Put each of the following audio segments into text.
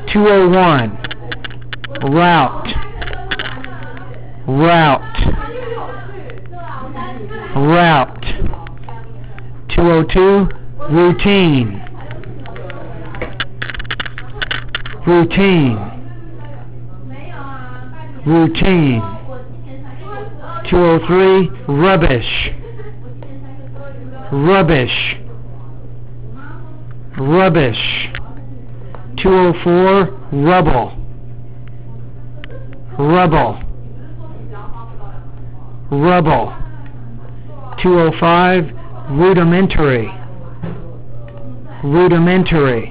201. Route. Route. Route. 202. Routine. Routine. Routine. 203. Rubbish. Rubbish. Rubbish. 204. Rubble. Rubble. Rubble. 205. Rudimentary. Rudimentary.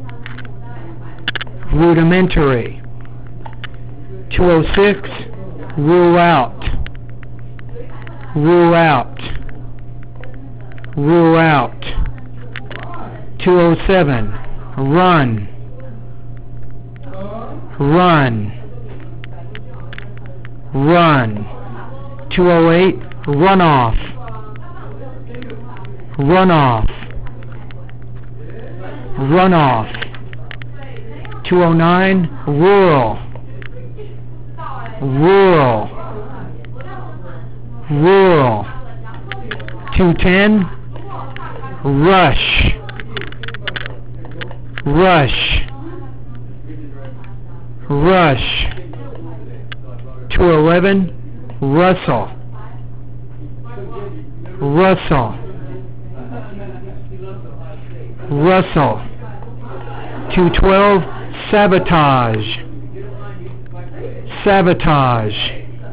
Rudimentary. 206. Rule out. Rule out. Rule out. 207. Run. Run. Run. 208. Runoff. Runoff. Runoff. 209. Rural. Rural. Rural. 210. Rush. Rush. Rush. 211. Rustle. Rustle. Rustle. 212. Sabotage. Sabotage.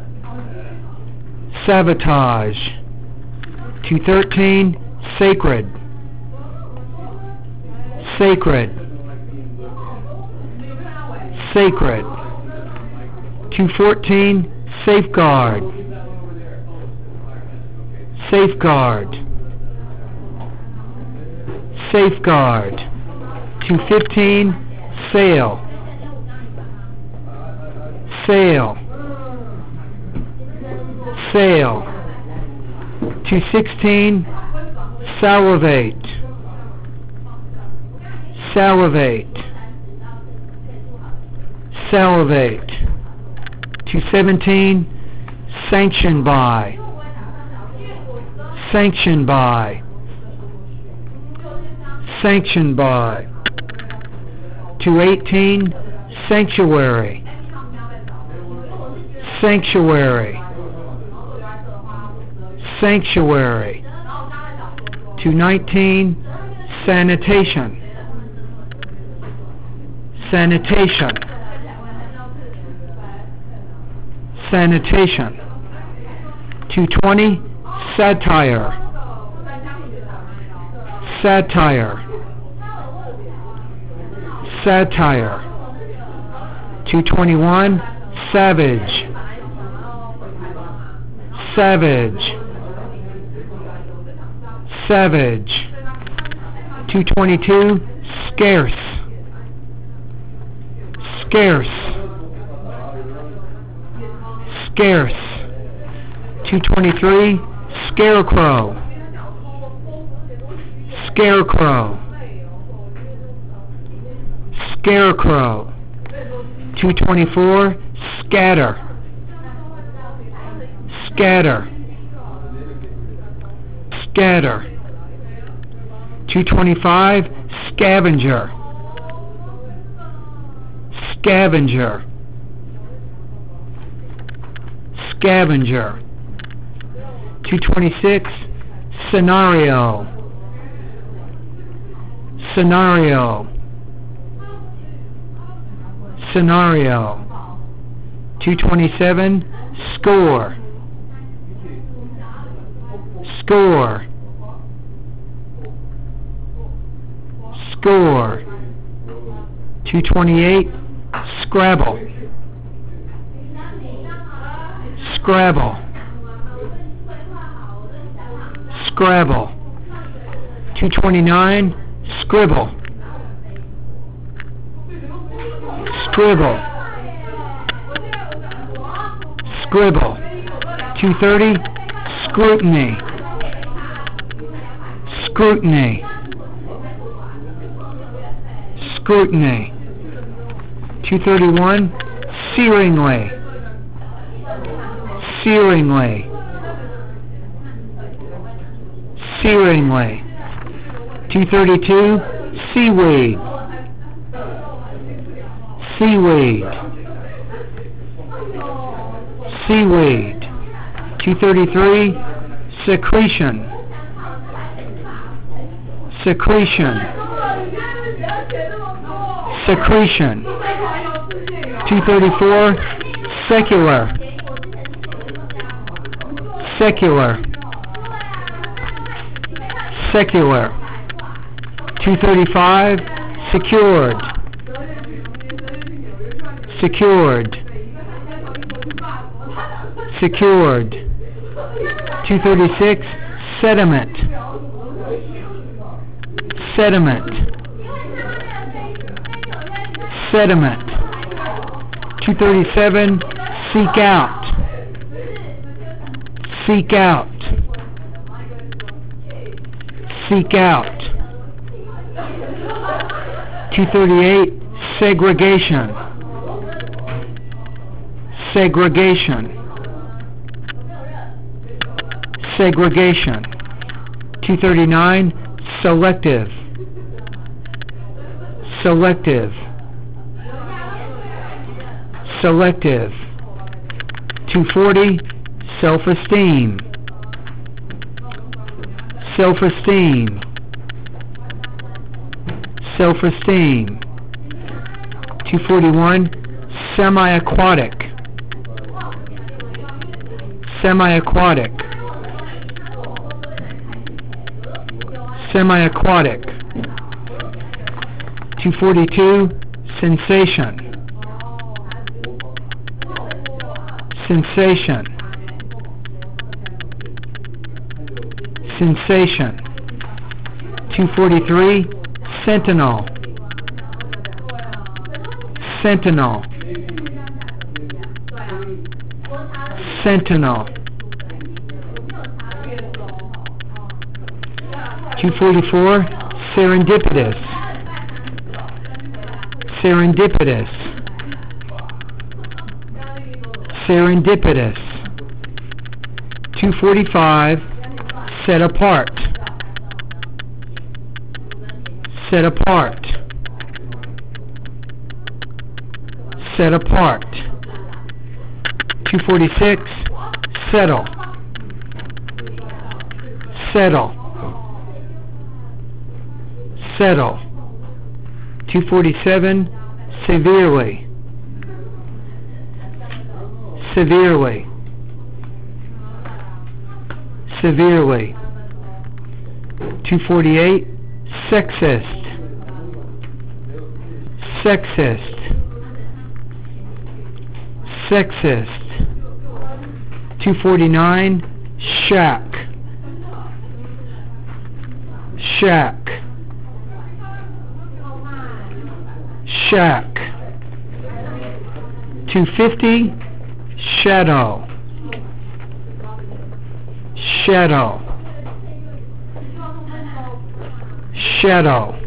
Sabotage. 213. Sacred. Sacred. Sacred. 214. Safeguard. Safeguard. Safeguard. 215. Sail. Sail. Sail. 216. Salivate. Salivate. Salivate. 217. Sanctioned by. Sanctioned by. Sanctioned by. 218. Sanctuary. Sanctuary. Sanctuary. 219. Sanitation. Sanitation. Sanitation. 220. Satire. Satire. Satire. 221. Savage. Savage. Savage. 222. Scarce. Scarce. Scarce. 223. Scarecrow. Scarecrow. Scarecrow. 224. Scatter. Scatter. Scatter. 225. Scavenger. Scavenger. Scavenger. 226. Scenario. Scenario. Scenario. 227. Score. Score. Score. 228. Scrabble. Scrabble. Scrabble. 229. Scribble. Scribble. Scribble. 230. Scrutiny. Scrutiny. Scrutiny. 231, searingly, searingly, searingly. 232, seaweed, seaweed, seaweed. 233, secretion, secretion, secretion. 234, secular, secular, secular. 235, secured, secured, secured. 236, sediment, sediment, sediment. 237, seek out, seek out, seek out. 238, segregation, segregation, segregation. 239, selective, selective, selective. 240, self-esteem, self-esteem, self-esteem. 241, semi-aquatic, semi-aquatic, semi-aquatic. 242, sensation, sensation, sensation. 243, sentinel, sentinel, sentinel. 244, serendipitous, serendipitous, serendipitous. 245, set apart, set apart, set apart. 246, settle, settle, settle. 247, severely, severely, severely. 248, sexist, sexist, sexist. 249, shack, shack, shack. 250, shadow, shadow, shadow.